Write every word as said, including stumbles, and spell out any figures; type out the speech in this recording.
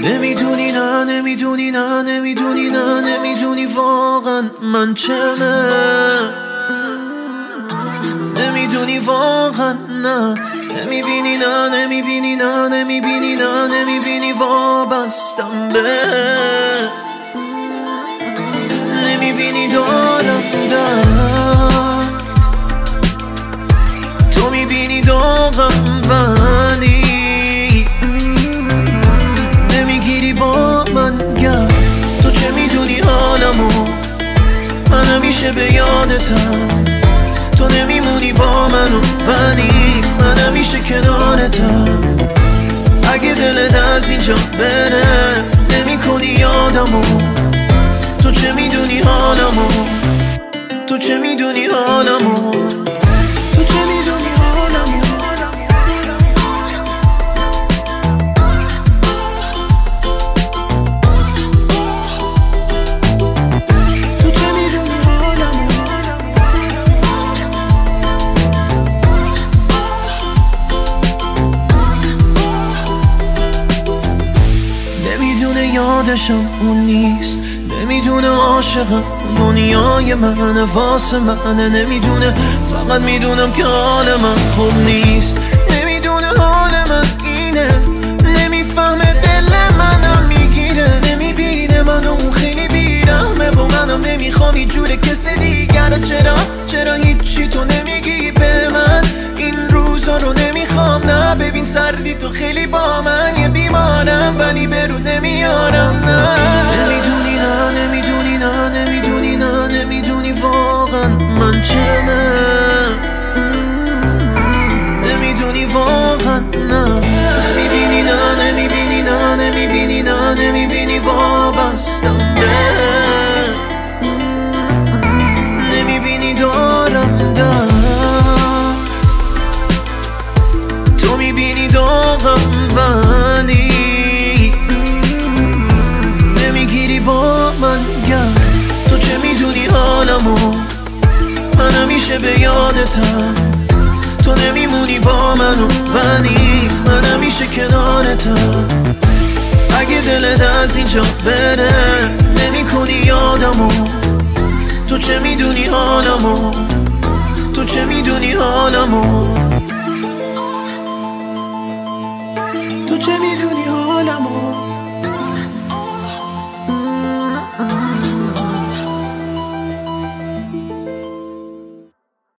نمیدونی نه نمیدونی نه نمیدونی نه نمیدونی واقعا من چمه، نمیدونی واقعا نه، نمیبینی نه نمیبینی نه نمیبینی نه نمیبینی وابستم به، نمیبینی دارم درد، تو میبینی داغم ولی نمیگیری با من گرد. تو چه میدونی حالمو، من همیشه به یادتم، تو نمیمونی با منو ولی من همیشه کنارتم. اگه دلت از اینجا بره نمی کنی یادمو، تو چه میدونی حالمو، تو چه میدونی حالمو، تو چه میدونی حالمو. یادشم اون نیست، نمیدونه عاشقم دنیای منه واسه منه، نمیدونه فقط میدونم که حال من خوب نیست، نمیدونه حال من اینه، نمیفهمه دل منم میگیره، نمیبینه منو اون خیلی بیرحمه و منم نمیخوام هیچ جور کسی دیگر. چرا چرا هیچی تو نمیگی به من، این روزا رو نمیخوام نه ببین سردی تو خیلی با من، یه بیمارم ولی برو نمیارم نه. نمیدونی نه نمیدونی نه نمیدونی نه نمیدونی واقعا من چمه، نمیدونی واقعا نه، نمیبینی نه نمیبینی نه نمیبینی نه نمیبینی وابستم به، نمیبینی دارم درد، تو میبینی داغم ولی نمیگیری با من گرد. تو چه میدونی حالمو، من همیشه به یادتم، تو نمیمونی با منو ولی من همیشه کنارتم. اگه دلت از اینجا بره نمی کنی یادمو، تو چه میدونی حالمو، تو چه میدونی حالمو.